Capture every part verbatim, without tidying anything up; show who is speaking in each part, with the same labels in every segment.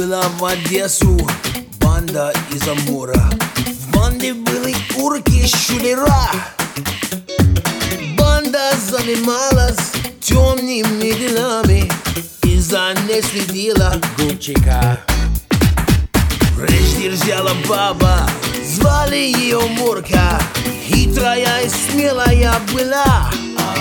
Speaker 1: ездила в Одессу банда из Амура. В банде были урки, шулера. Банда занималась темными делами и за ней следила Губчика. Речь держала баба, звали ее Мурка. Хитрая и смелая была.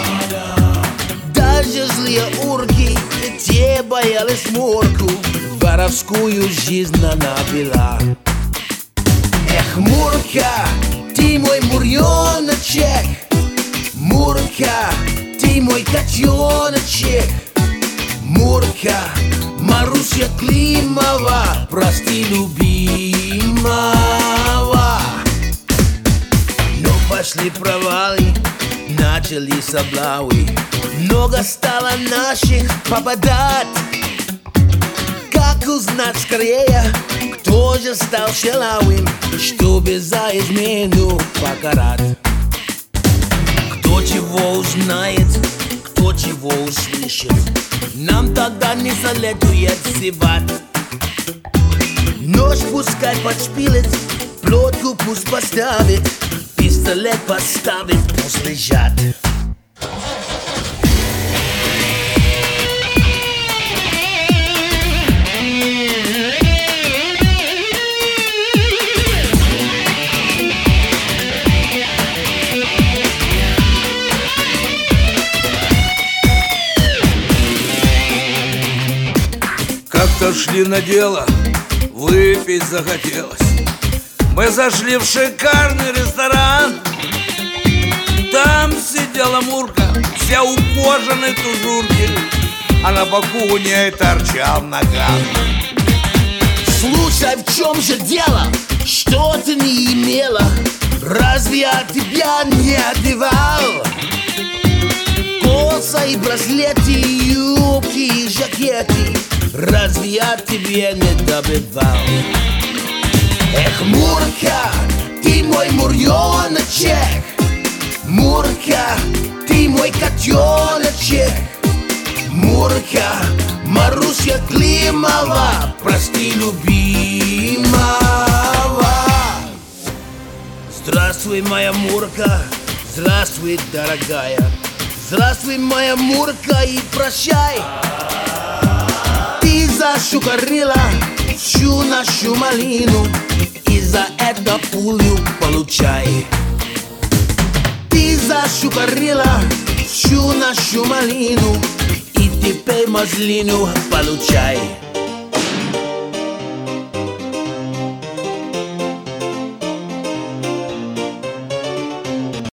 Speaker 1: Даже злые урки, те боялись Мурку. Воровскую жизнь она вела. Эх, Мурка, ты мой муреночек. Мурка, ты мой котеночек. Мурка, Маруся Климова, прости любимого. Но пошли провалы, начались облавы. Много стало наших попадать. Как узнать скорее, кто же стал шалавым, чтобы за измену покарать? Кто чего узнает, кто чего услышит, нам тогда не советует зевать. Нож пускай подшпилит, плотку пусть поставит, пистолет поставит, пусть лежат.
Speaker 2: Как-то шли на дело, выпить захотелось. Мы зашли в шикарный ресторан. Там сидела Мурка, вся у кожаной тужурки, а на боку у ней торчал наган.
Speaker 1: Слушай, в чем же дело? Что ты не имела? Разве я тебя не одевал? Коса и браслеты, юбки и жакеты, разве я тебе не добывал? Эх, Мурка, ты мой муреночек. Мурка, ты мой котеночек. Мурка, Маруся Климова, прости любимого. Здравствуй, моя Мурка, здравствуй, дорогая. Здравствуй, моя Мурка, и прощай. Ты зашукарила всю нашу малину, и за это пулю получай. Ты зашукарила всю нашу малину, и теперь мазлину получай.